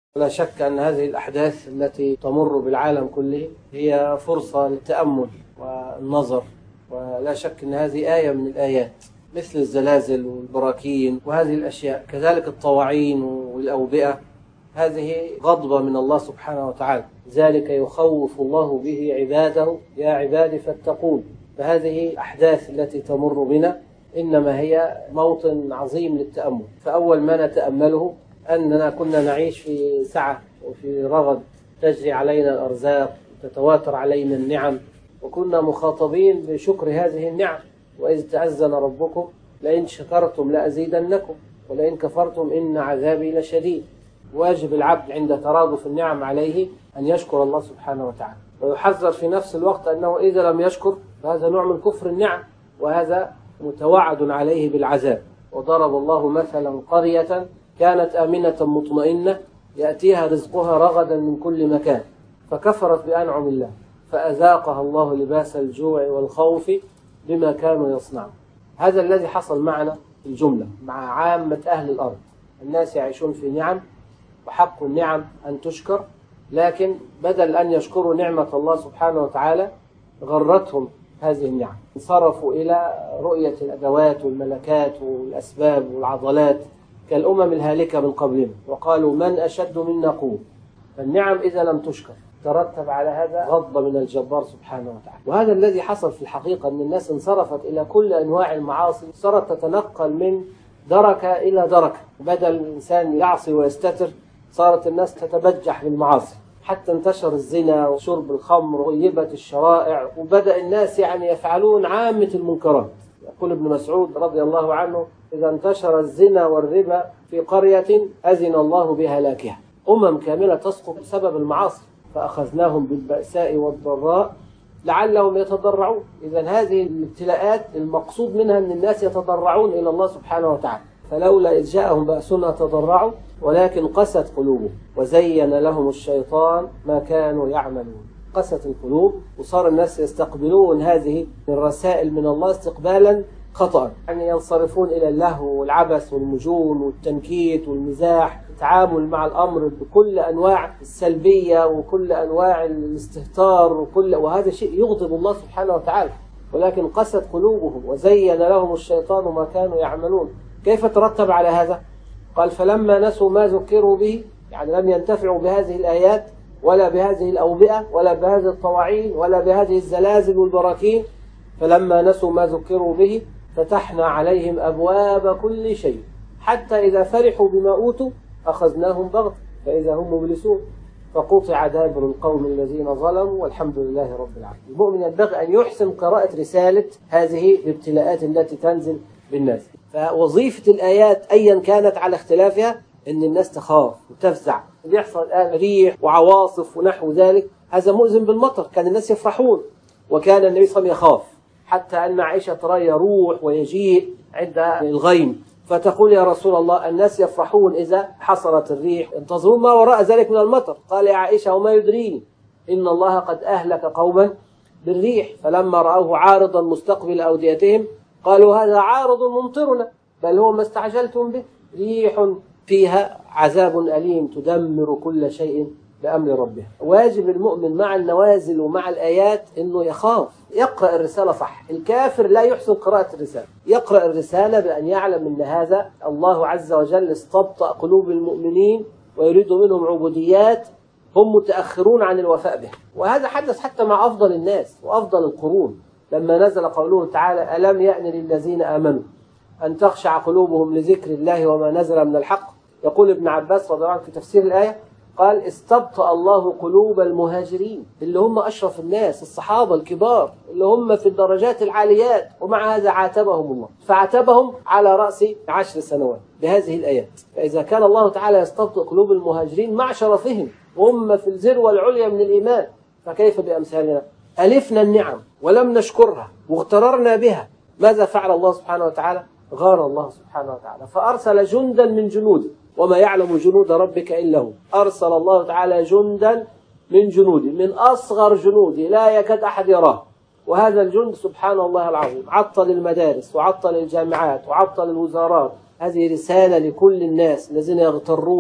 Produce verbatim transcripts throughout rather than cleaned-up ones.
لا شك أن هذه الأحداث التي تمر بالعالم كله هي فرصة للتأمل والنظر، ولا شك أن هذه آية من الآيات، مثل الزلازل والبراكين وهذه الأشياء، كذلك الطواعين والأوبئة. هذه غضبة من الله سبحانه وتعالى، ذلك يخوف الله به عباده يا عبادي فاتقون. فهذه الأحداث التي تمر بنا إنما هي موطن عظيم للتأمل. فأول ما نتأمله أننا كنا نعيش في سعة وفي رغد، تجري علينا الأرزاق وتتواتر علينا النعم، وكنا مخاطبين بشكر هذه النعم. وإذ تأذن ربكم لئن شكرتم لأزيدنكم ولئن كفرتم إن عذابي لشديد. واجب العبد عند ترادف النعم عليه أن يشكر الله سبحانه وتعالى، ويحذر في نفس الوقت أنه إذا لم يشكر فهذا نوع من كفر النعم، وهذا متوعد عليه بالعذاب. وضرب الله مثلا قرية كانت آمنة مطمئنة يأتيها رزقها رغدا من كل مكان فكفرت بأنعم الله فأذاقها الله لباس الجوع والخوف بما كانوا يصنعون. هذا الذي حصل معنا في الجملة مع عامة أهل الأرض. الناس يعيشون في نعم، وحق النعم أن تشكر، لكن بدل أن يشكروا نعمة الله سبحانه وتعالى غرتهم هذه النعم، انصرفوا إلى رؤية الأدوات والملكات والأسباب والعضلات كالأمم الهالكة من قبلنا، وقالوا من أشد منا قوة. فالنعم إذا لم تشكر ترتب على هذا غضب من الجبار سبحانه وتعالى. وهذا الذي حصل في الحقيقة، أن الناس انصرفت إلى كل أنواع المعاصي، صارت تتنقل من دركة إلى دركة. بدل الإنسان يعصي ويستتر صارت الناس تتبجح بالمعاصي، حتى انتشر الزنا وشرب الخمر وغيبة الشرائع، وبدأ الناس يعني يفعلون عامة المنكرات. يقول ابن مسعود رضي الله عنه: إذا انتشر الزنا والربا في قرية أذن الله بهلاكها. أمم كاملة تسقط بسبب المعاصي، فأخذناهم بالبأساء والضراء لعلهم يتضرعون. إذا هذه الابتلاءات المقصود منها أن الناس يتضرعون إلى الله سبحانه وتعالى. فلولا إذ جاءهم بأسنا تضرعوا ولكن قست قلوبهم وزين لهم الشيطان ما كانوا يعملون. قست القلوب، وصار الناس يستقبلون هذه الرسائل من الله استقبالا خطأ، يعني ينصرفون إلى اللهو والعبث والمجون والتنكيت والمزاح، التعامل مع الأمر بكل أنواع السلبية وكل أنواع الاستهتار وكل، وهذا شيء يغضب الله سبحانه وتعالى. ولكن قست قلوبهم وزين لهم الشيطان ما كانوا يعملون. كيف ترتب على هذا؟ قال: فلما نسوا ما ذكروا به، يعني لم ينتفعوا بهذه الآيات ولا بهذه الأوبئة ولا بهذه الطواعين ولا بهذه الزلازل والبراكين، فلما نسوا ما ذكروا به فتحنا عليهم أبواب كل شيء حتى إذا فرحوا بما أوتوا أخذناهم بغتة فإذا هم مبلسون فقطع دابر القوم الذين ظلموا والحمد لله رب العالمين. المؤمن ينبغي أن يحسن قراءة رسالة هذه الابتلاءات التي تنزل بالناس. فوظيفة الآيات أيا كانت على اختلافها أن الناس تخاف وتفزع. اللي يحصل الآن ريح وعواصف ونحو ذلك هذا مؤذن بالمطر، كان الناس يفرحون، وكان النبي صلى الله عليه وسلم يخاف، حتى أن عائشة ترى يروح ويجيء عند الغيم فتقول: يا رسول الله الناس يفرحون إذا حصلت الريح، انتظرون ما وراء ذلك من المطر. قال: يا عائشة وما يدريني إن الله قد أهلك قوما بالريح. فلما رأوه عارضا مستقبل أوديتهم قالوا: هذا عارض ممطرنا بل هو ما استعجلتم به، ريح فيها عذاب أليم تدمر كل شيء بأمر ربها. واجب المؤمن مع النوازل ومع الآيات أنه يخاف، يقرأ الرسالة صح. الكافر لا يحسن قراءة الرسالة، يقرأ الرسالة بأن يعلم أن هذا الله عز وجل استبطأ قلوب المؤمنين ويريد منهم عبوديات هم متأخرون عن الوفاء به. وهذا حدث حتى مع أفضل الناس وأفضل القرون، لما نزل قوله تعالى: ألم يأن للذين آمنوا أن تخشع قلوبهم لذكر الله وما نزل من الحق. يقول ابن عباس رضي الله عنه في تفسير الآية، قال: استبطأ الله قلوب المهاجرين اللي هم أشرف الناس، الصحابة الكبار اللي هم في الدرجات العاليات، ومع هذا عاتبهم الله، فعاتبهم على رأس عشر سنوات بهذه الآيات. فإذا كان الله تعالى يستبطأ قلوب المهاجرين مع شرفهم وهم في الذروة العليا من الإيمان، فكيف بأمثالنا؟ ألفنا النعم ولم نشكرها واغتررنا بها، ماذا فعل الله سبحانه وتعالى؟ غار الله سبحانه وتعالى فأرسل جندا من جنوده، وما يعلم جنود ربك إلا هو. أرسل الله تعالى جندا من جنوده، من أصغر جنوده لا يكاد أحد يراه. وهذا الجند سبحان الله العظيم عطل المدارس وعطل الجامعات وعطل الوزارات. هذه رسالة لكل الناس الذين يغترون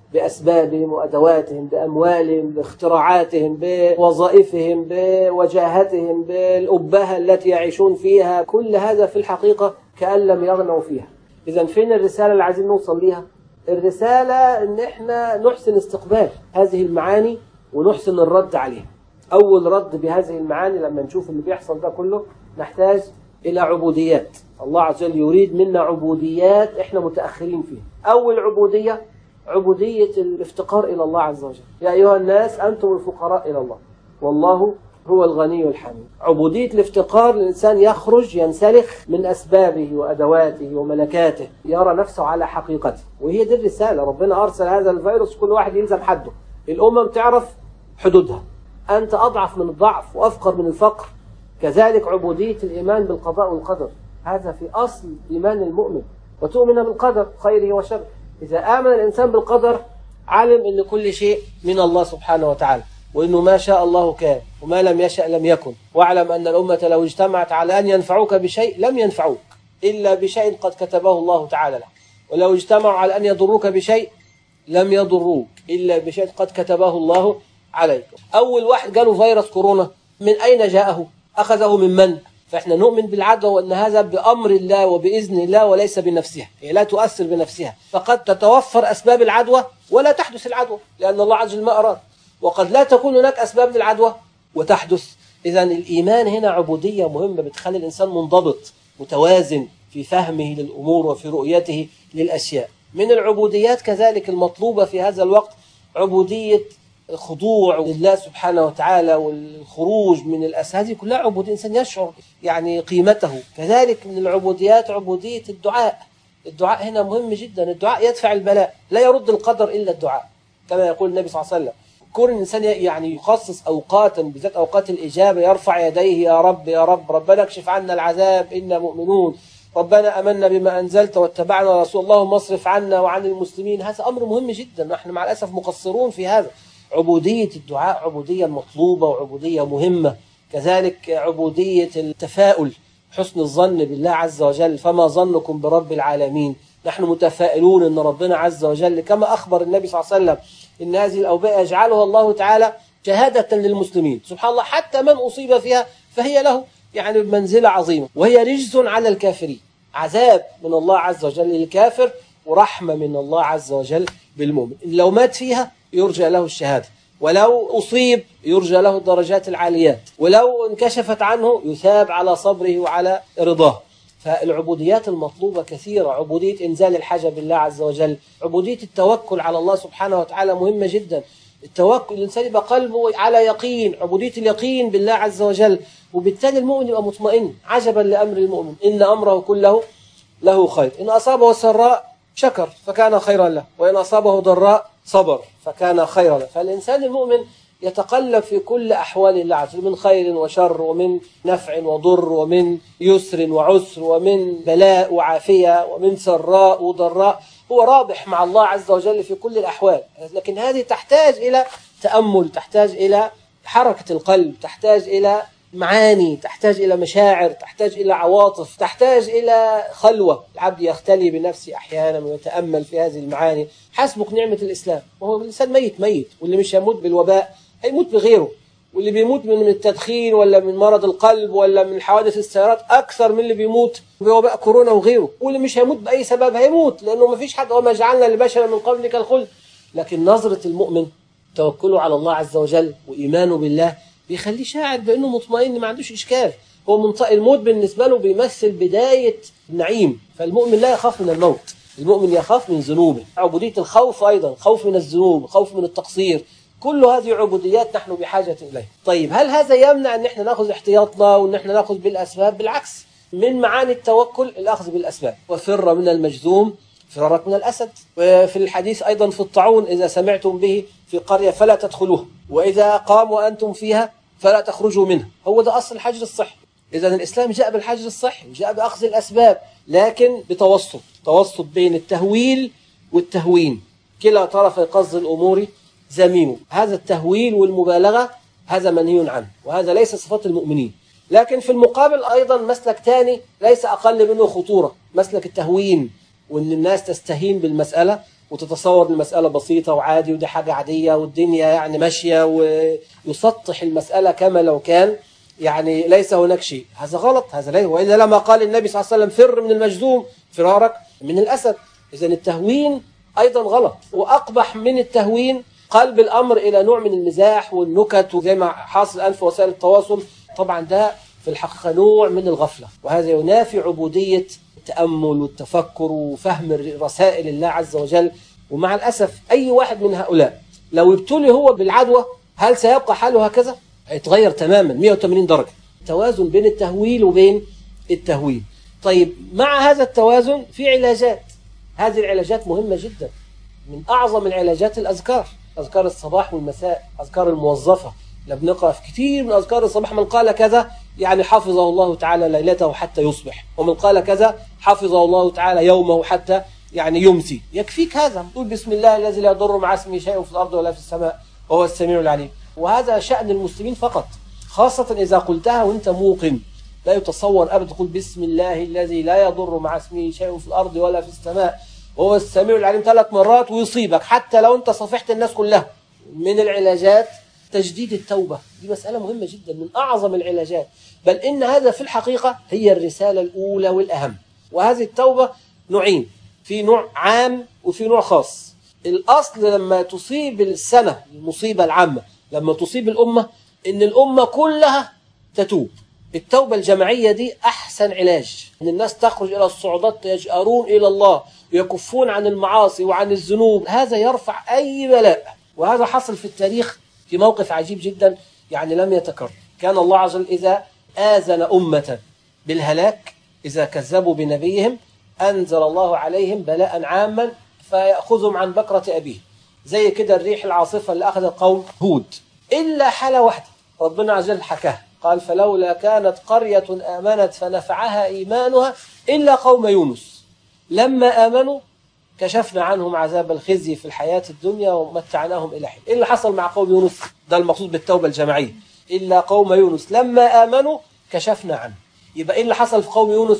بأسبابهم وأدواتهم، بأموالهم، باختراعاتهم، بوظائفهم، بوجاهتهم، بالأبهة التي يعيشون فيها. كل هذا في الحقيقة كأن لم يغنوا فيها. إذن فين الرسالة اللي عايزين نوصل ليها؟ الرسالة إن إحنا نحسن استقبال هذه المعاني ونحسن الرد عليها. أول رد بهذه المعاني لما نشوف اللي بيحصل ده كله، نحتاج إلى عبوديات. الله عز وجل يريد منا عبوديات إحنا متأخرين فيها. أول عبودية عبودية الافتقار إلى الله عز وجل. يا أيها الناس أنتم الفقراء إلى الله والله هو الغني الحميد. عبودية الافتقار، الإنسان يخرج ينسلخ من أسبابه وأدواته وملكاته، يرى نفسه على حقيقته. وهي دي الرسالة. ربنا أرسل هذا الفيروس كل واحد يلزم حده. الأمم تعرف حدودها، أنت أضعف من الضعف وأفقر من الفقر. كذلك عبودية الإيمان بالقضاء والقدر، هذا في أصل إيمان المؤمن. وتؤمن بالقدر خيره وشره. إذا آمن الإنسان بالقدر علم أن كل شيء من الله سبحانه وتعالى، وأنه ما شاء الله كان وما لم يشأ لم يكن. واعلم أن الأمة لو اجتمعت على أن ينفعوك بشيء لم ينفعوك إلا بشيء قد كتبه الله تعالى لك، ولو اجتمعوا على أن يضروك بشيء لم يضروك إلا بشيء قد كتبه الله عليك. أول واحد قالوا فيروس كورونا من أين جاءه؟ أخذه من من؟ فإحنا نؤمن بالعدوى وأن هذا بأمر الله وبإذن الله وليس بنفسها، هي لا تؤثر بنفسها. فقد تتوفر أسباب العدوى ولا تحدث العدوى لأن الله عز وجل ما أراد، وقد لا تكون هناك أسباب للعدوى وتحدث. إذن الإيمان هنا عبودية مهمة بتخلي الإنسان منضبط متوازن في فهمه للأمور وفي رؤيته للأشياء. من العبوديات كذلك المطلوبة في هذا الوقت عبودية الخضوع لله سبحانه وتعالى والخروج من الأسى. هذه كلها عبودية الإنسان يشعر يعني قيمته. كذلك من العبوديات عبودية الدعاء. الدعاء هنا مهم جدا. الدعاء يدفع البلاء، لا يرد القدر إلا الدعاء كما يقول النبي صلى الله عليه وسلم. كون الإنسان يعني يخصص أوقاتا بالذات أوقات الإجابة يرفع يديه: يا رب يا رب، ربنا اكشف عنا العذاب إنا مؤمنون، ربنا أمنا بما أنزلت واتبعنا رسول الله مصرف عنا وعن المسلمين. هذا أمر مهم جدا، نحن مع الأسف مقصرون في هذا. عبودية الدعاء عبودية مطلوبة وعبودية مهمة. كذلك عبودية التفاؤل، حسن الظن بالله عز وجل. فما ظنكم برب العالمين؟ نحن متفائلون أن ربنا عز وجل كما أخبر النبي صلى الله عليه وسلم إن هذه الأوبئة يجعلها الله تعالى شهادة للمسلمين. سبحان الله، حتى من أصيب فيها فهي له يعني منزلة عظيمة، وهي رجز على الكافرين، عذاب من الله عز وجل للكافر ورحمة من الله عز وجل بالمؤمن. لو مات فيها يرجى له الشهادة، ولو أصيب يرجى له الدرجات العاليات، ولو انكشفت عنه يثاب على صبره وعلى رضاه. فالعبوديات المطلوبة كثيرة. عبودية إنزال الحاجة بالله عز وجل، عبودية التوكل على الله سبحانه وتعالى مهمة جدا. التوكل الإنسان يبقى قلبه على يقين، عبودية اليقين بالله عز وجل، وبالتالي المؤمن يبقى مطمئن. عجبا لأمر المؤمن إن أمره كله له خير، إن أصابه سراء شكر فكان خيرا له، وإن أصابه ضراء صبر فكان خيرا له. فالإنسان المؤمن يتقلب في كل أحوال الله عز وجل، من خير وشر، ومن نفع وضر، ومن يسر وعسر، ومن بلاء وعافية، ومن سراء وضراء. هو رابح مع الله عز وجل في كل الأحوال. لكن هذه تحتاج إلى تأمل، تحتاج إلى حركة القلب، تحتاج إلى معاني، تحتاج إلى مشاعر، تحتاج إلى عواطف، تحتاج إلى خلوة. العبد يختلي بنفسه أحيانا ويتأمل في هذه المعاني. حسبك نعمة الإسلام. وهو الإنسان ميت ميت، واللي مش يموت بالوباء هيموت بغيره، واللي بيموت من التدخين ولا من مرض القلب ولا من حوادث السيارات أكثر من اللي بيموت بوباء كورونا وغيره. واللي مش هيموت بأي سبب هيموت، لأنه ما فيش حد وما جعلنا لبشر من قبلك الخلد. لكن نظرة المؤمن توكله على الله عز وجل وإيمانه بالله بيخليه شاعر بأنه مطمئن، ما عندوش إشكال. هو منطقة الموت بالنسبة له بيمثل بداية النعيم. فالمؤمن لا يخاف من الموت، المؤمن يخاف من ذنوبه. عبودية الخوف أيضا، خوف من الذنوب، خوف من التقصير. كل هذه عبوديات نحن بحاجة إليها. طيب هل هذا يمنع أن احنا نأخذ احتياطنا وأن احنا نأخذ بالأسباب؟ بالعكس، من معاني التوكل الأخذ بالأسباب. وفر من المجذوم فرارك من الأسد. وفي الحديث أيضا في الطاعون: إذا سمعتم به في قرية فلا تدخلوها، وإذا قام وأنتم فيها فلا تخرجوا منها. هو ده أصل الحجر الصحي. إذا الإسلام جاء بالحجر الصحي وجاء بأخذ الأسباب، لكن بتوسط، توسط بين التهويل والتهوين. كلا طرف قصد الأمور ذميم. هذا التهويل والمبالغة هذا منهي عنه، وهذا ليس صفات المؤمنين. لكن في المقابل أيضا مسلك ثاني ليس أقل منه خطورة، مسلك التهوين، وأن الناس تستهين بالمسألة وتتصور المسألة بسيطة وعادي ودي حاجة عادية والدنيا يعني ماشية، ويسطح المسألة كما لو كان يعني ليس هناك شيء. هذا غلط، هذا ليه، وإلا لما قال النبي صلى الله عليه وسلم فر من المجذوم فرارك من الأسد. إذا التهوين أيضا غلط، وأقبح من التهوين قلب الأمر إلى نوع من المزاح والنكت وزي ما حاصل الآن في وسائل التواصل. طبعا ده في الحقيقة نوع من الغفلة، وهذا ينافي عبودية التأمل والتفكر وفهم رسائل الله عز وجل. ومع الأسف أي واحد من هؤلاء لو ابتلي هو بالعدوى هل سيبقى حاله هكذا؟ هيتغير تماما مئة وثمانين درجة. توازن بين التهويل وبين التهويل. طيب مع هذا التوازن في علاجات، هذه العلاجات مهمة جدا. من أعظم العلاجات الأذكار، أذكار الصباح والمساء، أذكار الموظفة. بنقرأ في كثير من أذكار الصباح من قال كذا يعني حفظه الله تعالى ليلته حتى يصبح، ومن قال كذا حفظه الله تعالى يومه حتى يعني يمسي. يكفيك هذا، تقول بسم الله الذي لا يضر مع اسمه شيء في الأرض ولا في السماء وهو السميع العليم. وهذا شأن المسلمين فقط، خاصة إذا قلتها وأنت موقن. لا يتصور أبدا تقول بسم الله الذي لا يضر مع اسمه شيء في الأرض ولا في السماء وهو السميع العليم ثلاث مرات ويصيبك حتى لو أنت صفحت الناس كلها. من العلاجات تجديد التوبة، دي مسألة مهمة جدا، من أعظم العلاجات، بل إن هذا في الحقيقة هي الرسالة الأولى والأهم. وهذه التوبة نوعين، في نوع عام وفي نوع خاص. الأصل لما تصيب السنة المصيبة العامة، لما تصيب الأمة، إن الأمة كلها تتوب. التوبة الجماعية دي أحسن علاج، إن الناس تخرج إلى الصعودات يجأرون إلى الله ويكفون عن المعاصي وعن الذنوب، هذا يرفع أي بلاء. وهذا حصل في التاريخ في موقف عجيب جدا يعني لم يتكرر. كان الله عز وجل إذا آذن أمة بالهلاك، إذا كذبوا بنبيهم، أنزل الله عليهم بلاء عاما فيأخذهم عن بكرة أبيه، زي كده الريح العاصفة اللي أخذت قوم هود. إلا حالة واحدة ربنا عز وجل حكاها، قال فلولا كانت قرية آمنت فنفعها إيمانها إلا قوم يونس لما آمنوا كشفنا عنهم عذاب الخزي في الحياة الدنيا ومتعناهم إلى حين. إيه اللي حصل مع قوم يونس؟ ده المقصود بالتوبة الجماعية، إلا قوم يونس لما آمنوا كشفنا عنه. يبقى إيه اللي حصل في قوم يونس؟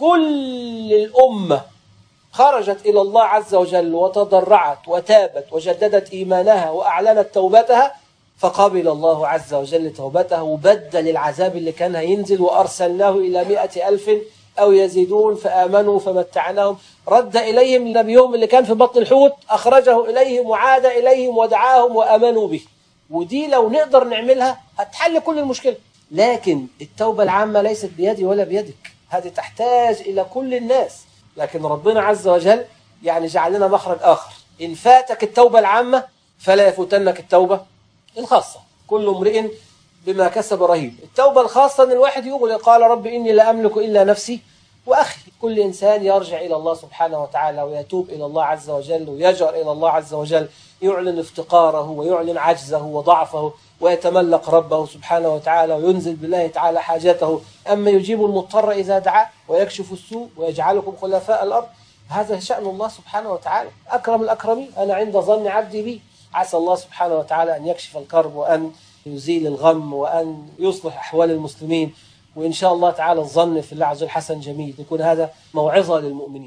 كل الأمة خرجت إلى الله عز وجل وتضرعت وتابت وجددت إيمانها وأعلنت توبتها، فقبل الله عز وجل توبته وبدل العذاب اللي كان هينزل وأرسلناه إلى مئة ألف أو يزيدون فآمنوا فمتعناهم. رد إليهم نبيهم اللي كان في بطن الحوت، أخرجه إليهم وعاد إليهم ودعاهم وآمنوا به. ودي لو نقدر نعملها هتحل كل المشكلة. لكن التوبة العامة ليست بيدي ولا بيدك، هذه تحتاج إلى كل الناس. لكن ربنا عز وجل يعني جعل لنا مخرج آخر، إن فاتك التوبة العامة فلا يفوتنك التوبة الخاصة. كل امرئ بما كسب رهين. التوبة الخاصة أن الواحد يقول قال رب إني لا أملك إلا نفسي وأخي. كل إنسان يرجع إلى الله سبحانه وتعالى ويتوب إلى الله عز وجل ويجأر إلى الله عز وجل، يعلن افتقاره ويعلن عجزه وضعفه ويتملق ربه سبحانه وتعالى وينزل بالله تعالى حاجته. أما يجيب المضطر إذا دعاه ويكشف السوء ويجعلكم خلفاء الأرض، هذا شأن الله سبحانه وتعالى. أكرم الأكرمين، أنا عند ظن عبدي بي. عسى الله سبحانه وتعالى أن يكشف الكرب وأن يزيل الغم وأن يصلح أحوال المسلمين. وإن شاء الله تعالى الظن في الله عز وجل حسن جميل، يكون هذا موعظة للمؤمنين.